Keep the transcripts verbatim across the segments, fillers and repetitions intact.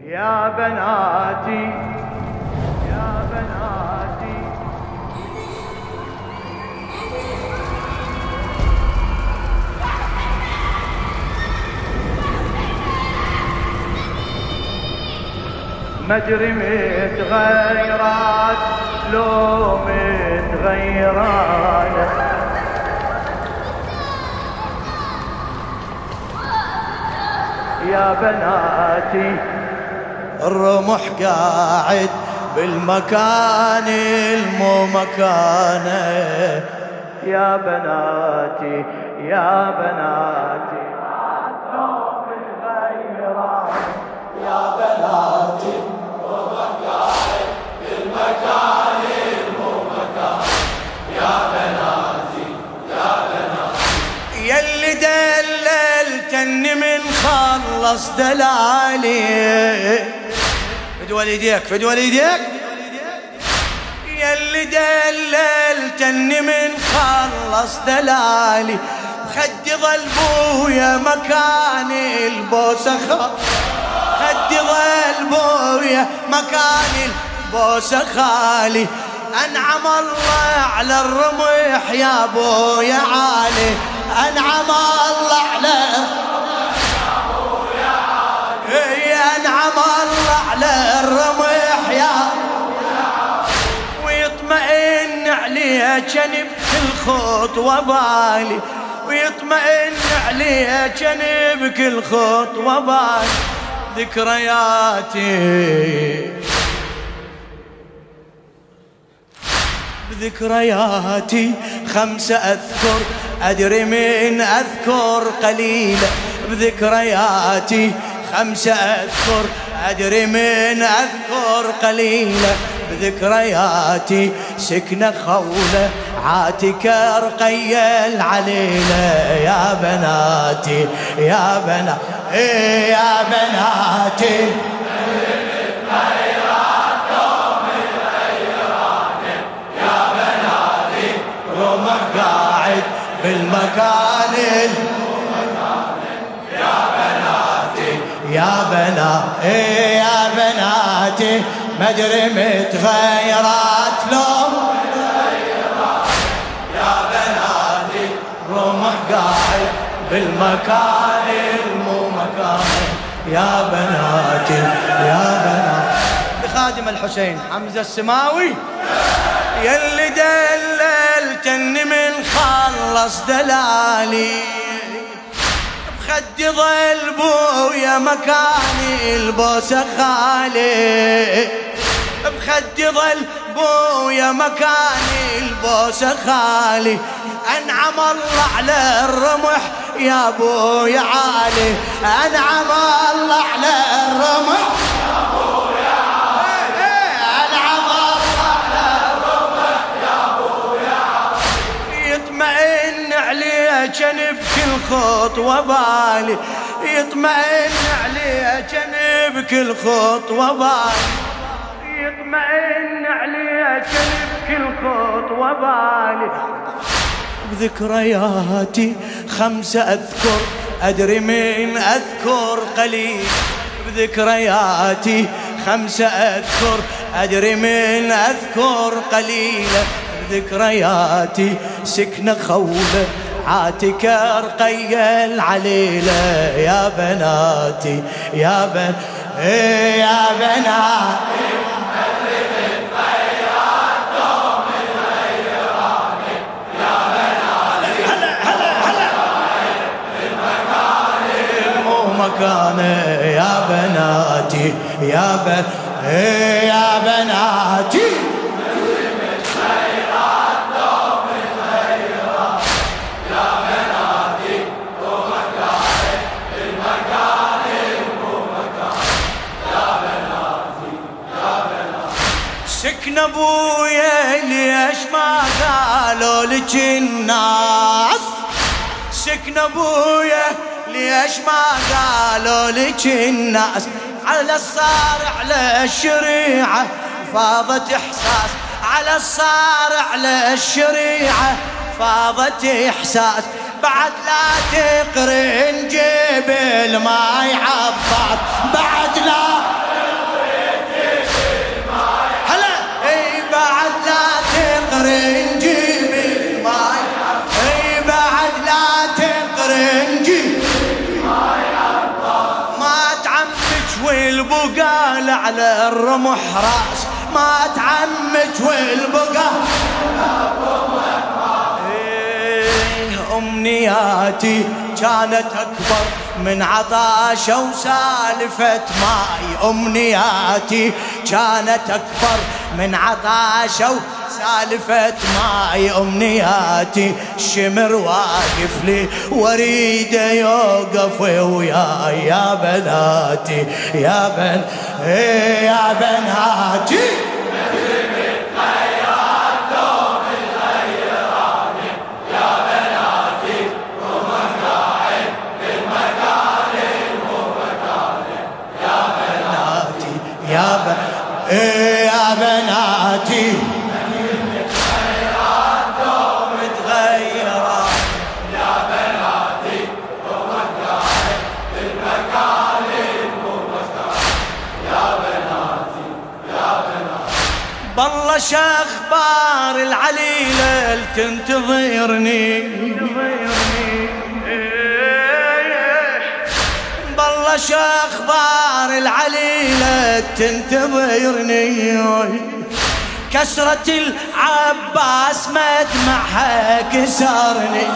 يا بناتي يا بناتي مجري متغيرات لو متغيرات يا بناتي الرمح قاعد بالمكان المو مكانه يا بناتي يا بناتي يا بناتي الرمح قاعد بالمكان المو مكان يا بناتي يا بناتي يلي دللتني من خلص دلالي فد والديك فد والديك يلي دللتني من خلص دلالي خدي ظل بويا مكاني البوسه خدي ظل بويا مكاني البوسه خالي انعم الله على الرمح يا ابويا عالي انعم الله على انعم الله على الرمح يا ويطمئن عليه جنب كل خطوه بالي ويطمئن عليه جنب كل خطوه بالي ذكرياتي بذكرياتي خمسه اذكر ادري من اذكر قليله بذكرياتي خمسة أذكر أدري من أذكر قليلة بذكرياتي سكنة خولة عاتكة رقية العليلة يا بناتي يا بناتي إيه يا بناتي يا بناتي رمح قاعد بالمكان يا بنا إيه يا بناتي مدري متغيرات لو يا بناتي رمح قاعد بالمكان المو مكان يا بناتي يا بناتي لخادم الحسين حمزة السماوي يلي دللتني من خلص دلالي خدي ظل بويا مكاني البوسه خالي بخدي ظل بويا مكاني البوسه خالي انعم الله على الرمح يا ابويا عالي انعم الله على الرمح يا ابويا عالي انعم الله على الرمح يا ابويا عالي يطمئن عليه جنب كل خطوة بالي يطمئن عليه جنب كل خطوة بالي يطمئن عليه جنب كل خطوة بالي بذكرياتي خمسة أذكر أدري من أذكر قليل بذكرياتي خمسة أذكر أدري من أذكر قليلة بذكرياتي سكنة خولة عاتكة رقية العليلة يا بناتي يا بن إيه يا بناتي يا بناتي هلا هلا هلا مو مكانه يا بناتي يا بن إيه يا بناتي سكن ابويا ليش ما قالوا لك الناس سكن ابويا ليش ما قالوا لك الناس على الصارع على الشريعه فاضت احساس على الصارع على الشريعه فاضت احساس بعد لا تقرن جبل ما يعبط بعد لا والبقال على الرمح راس ما تعمج والبقال على الرمح راس. إيه أمنياتي كانت أكبر من عطاشة وسالفة ماي. أمنياتي كانت أكبر من عطاشة وسالفة ماي. أمنياتي الشمر واقف لي واريده يوقف وياي. يا بناتي يا بن إيه يا بناتي يا ب... إيه يا بناتي متغيرات دوم متغيرات. يا بناتي روح قاعد بالمكان المختار. يا بناتي يا بناتي بالله شخبار العليلة تنتظرني. بالله شخبار العليلة تنتظرني. كسرة العباس مدمعها كسرني.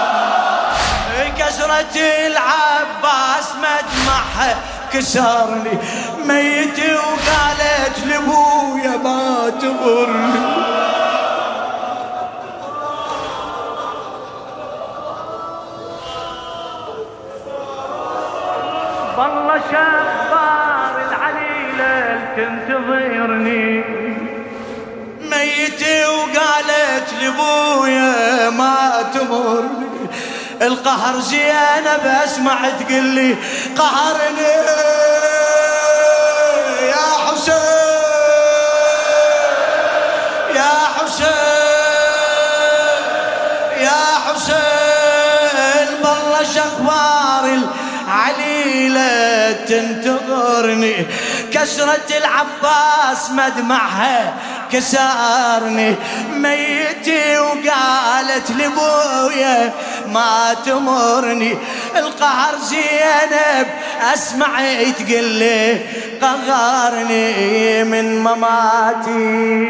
كسرة العباس مدمعها كسرني. ميت وقالت لابويا ما تغرني. والله شخبار العليلة تنتظرني. ميتي وقالت لابويا ما تمرني. القهر زينب اسمع تقلي قهرني. يا حسين يا حسين يا حسين بالله شخبار عليلة تنتظرني. كسرة العباس مدمعها كسرني. ميتي وقالت لابويا ما تمرني. القهر زينب اسمع تقلي قهرني. من مماتي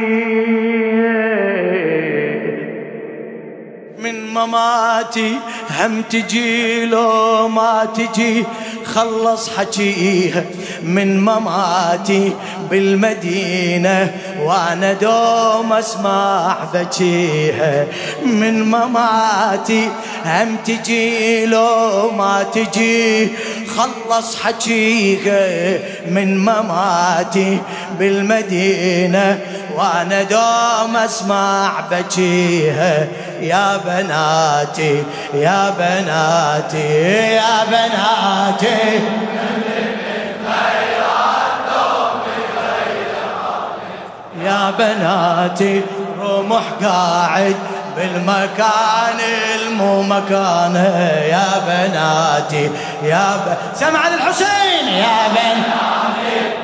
من مماتي هم تجي لو ما تجي خلص حكيها. من مماتي بالمدينة وانا دوم اسمع بكيها. من مماتي هم تجي لو ما تجي خلص حكيها. من مماتي بالمدينة وانا دوم اسمع بكيها. يا بناتي يا بناتي يا بناتي يا بناتي رمح قاعد بالمكان المو مكانه. يا بناتي يا ب... سمع للحسين. يا بناتي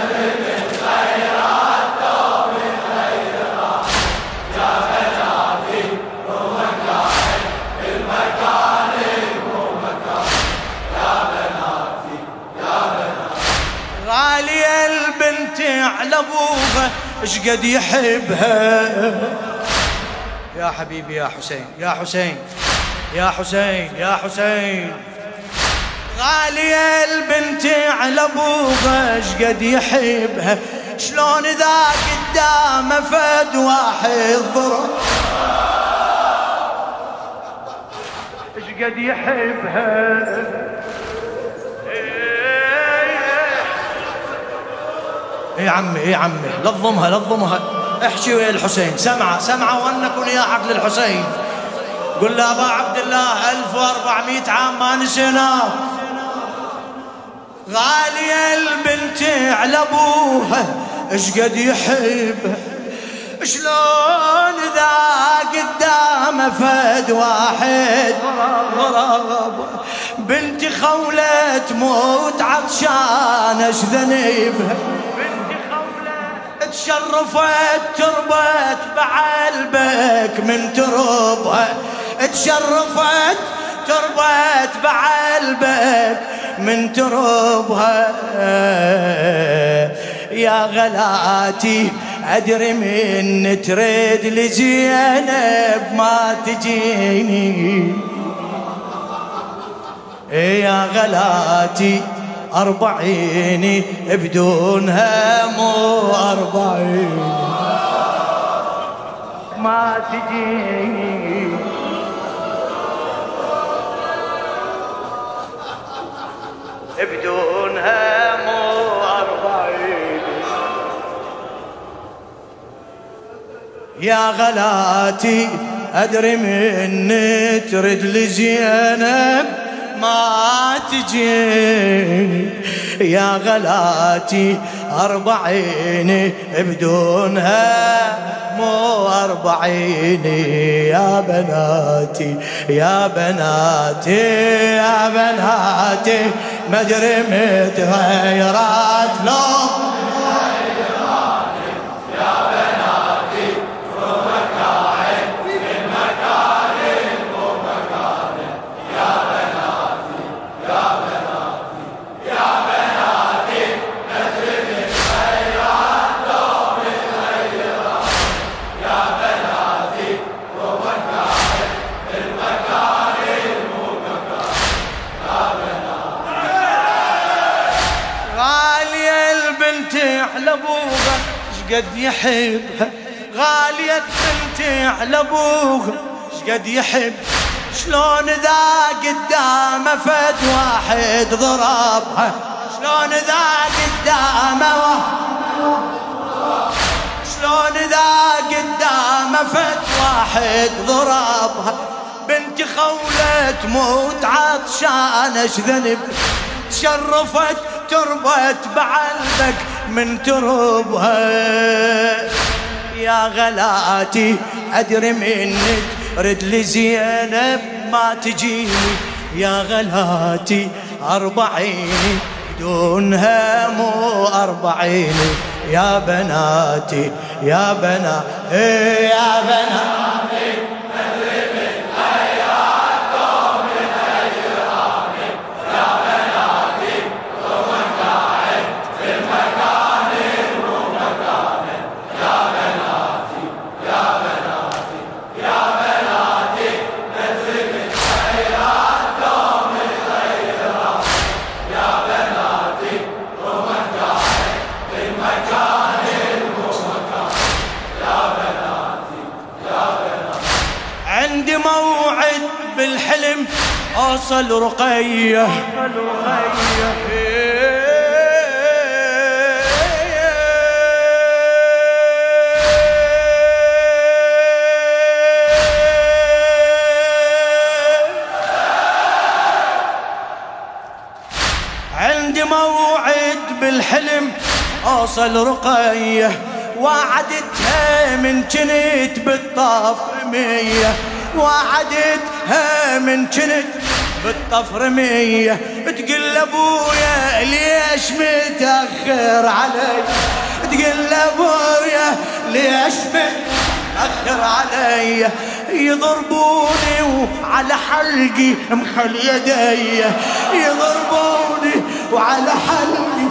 غالية البنت على ابوها اشقد يحبها. يا حبيبي يا حسين يا حسين يا حسين يا حسين. غالية البنت على ابوها اشقد يحبها. شلون ذا قدامه فد واحد ضرب اشقد يحبها. يا عمي يا عمي لظمها لظمها. احكي ويا الحسين. سمعه سمعه وانك ونياحك للحسين. قل له ابا عبد الله ألف وأربعمائة عام ما نسيناه. غالية البنت على ابوها اشقد يحبها. شلون ذا قدامه فد واحد ضرب. بنتي خولة تموت عطشان اش ذنبها. بنتي خولة تشرفت تربت بعلبك من تربها. تشرفت تربت بعلبك من تربها. يا غلاتي أدري من تريد لزينب ما تجيني. يا غلاتي أربعيني بدونها مو أربعين ما تجيني. بدونها مو أربعين. يا غلاتي أدري من ترد لزينب ما تجيني. يا غلاتي أربعين بدونها مو أربعين. يا بناتي يا بناتي يا بناتي ما أدري متغيرات لو على ابوها شقد يحبها. غالية بنتي على ابوها شقد يحب. شلون ذا قدامه فد واحد ضربها. شلون ذا قدامه شلون ذا قدامه فد واحد ضربها. بنتي خولة تموت عطشانة ايش ذنب. تشرفت تربت بعلبك من تربها. يا غلاتي أدري منك رد لزينب ما تجيني. يا غلاتي أربعين بدونها مو أربعين. يا بناتي يا بناتي يا بناتي أدري من حياتكم من أيراني. يا بناتي ومن قاعد في المكان مو مكانه. يا بناتي يا بناتي يا بناتي أدري من حياتكم من أيراني. يا بناتي ومن قاعد في المكان مو مكانه. يا بناتي يا بناتي عندي موعد بالحلم أوصل رقية. عندي موعد بالحلم أوصل رقية. وعدتها من جنت بالطف رمية. وعدتها من جنت بالطف رمية. تقول لابويا ليش متأخر علي. تقول لابويا ليش متأخر علي. يضربوني وعلى حلقي مخل يدي. يضربوني وعلى حلقي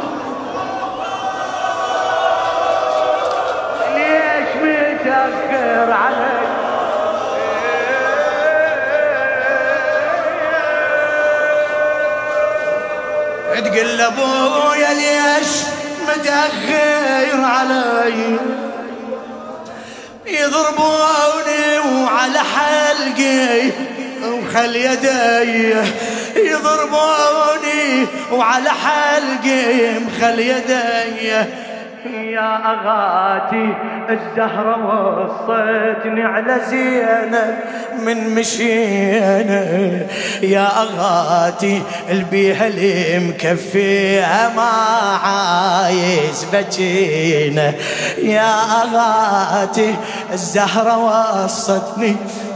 ليش متأخر علي. تقول لابويا ليش متأخر علي. يضربوني وعلى حلقي وخل يدي. يضربوني وعلى حلقي مخل يدي. يا أغاتي الزهرة وصيتني على زينب من مشينا. يا أغاتي البيها اللي مكفيها ما عايز بجينا. يا أغاتي الزهرة وصتني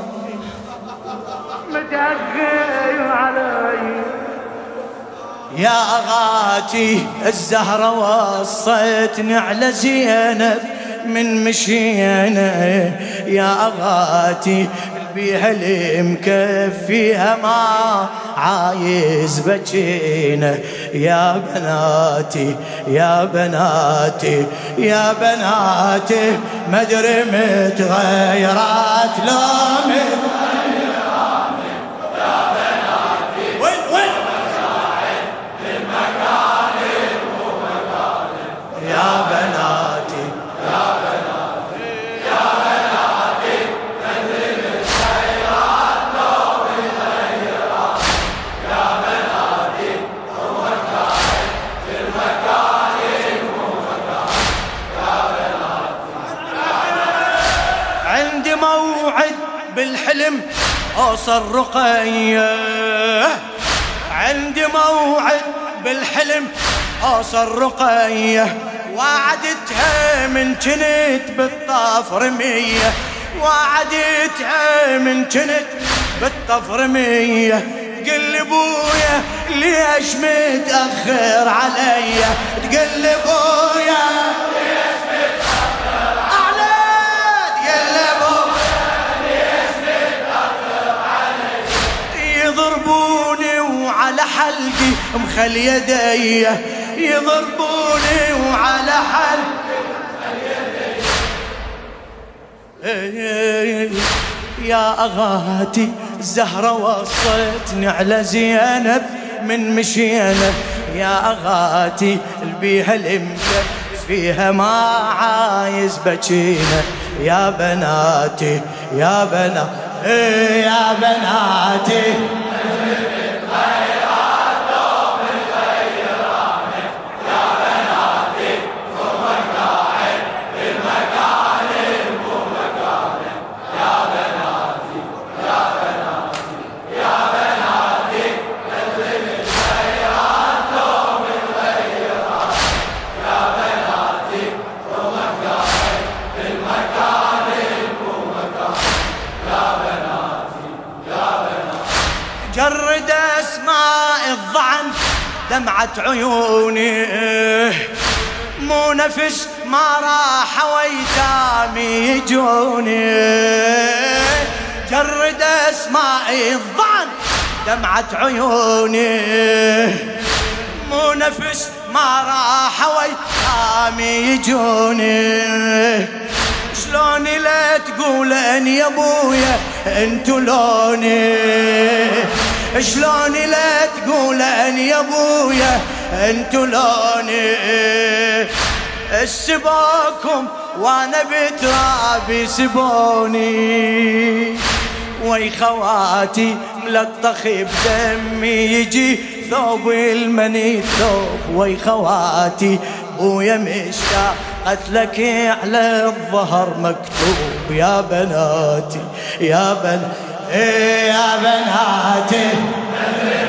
متأخر علي. يا أغاتي الزهرة وصيتني على زينب من مشينا. يا أغاتي بيها المكفيها ما عايز بجينا. يا بناتي يا بناتي يا بناتي مدري متغيرات لو متغيرات يا بناتي. وين وين المكان المكان يا بناتي يا بناتي يا بناتي مدري متغيرات لو متغيرات يا بناتي المكان المكان المكان يا بناتي. عندي موعد بالحلم أوصل رقية. عندي موعد بالحلم أوصل رقية. وعدتها من جنت بالطاف رمية. وعدتها من جنت بالطاف رمية. تقل لي بويا ليش متأخر عليا. تقل لي بويا ليش متأخر عليا. تقل لي يضربوني وعلى حلقي مخل يدي. يضربوني وعلى حلقي مخل يدي. يا أغاتي الزهرة وصلتني على زينب من مشينا. يا أغاتي البيها المكف فيها ما عايز بجينا. يا بناتي يا بناتي يا بناتي جرد اسماء الضعن دمعت عيوني. مو نفس ما راح ويتامي يجوني. جرد اسماء الضعن دمعت عيوني. مو نفس ما راح ويتامي يجوني. شلوني لا تقولن يا ابويا انتو لوني. شلوني لا تقولن يا ابويا انتو لوني. السباكم وانا بترابي سبوني. وي خواتي ملطخ بدمي يجي ثوب المني ثوب. وي خواتي بويا مشتاق قتلك على الظهر مكتوب. يا بناتي يا بناتي يا بناتي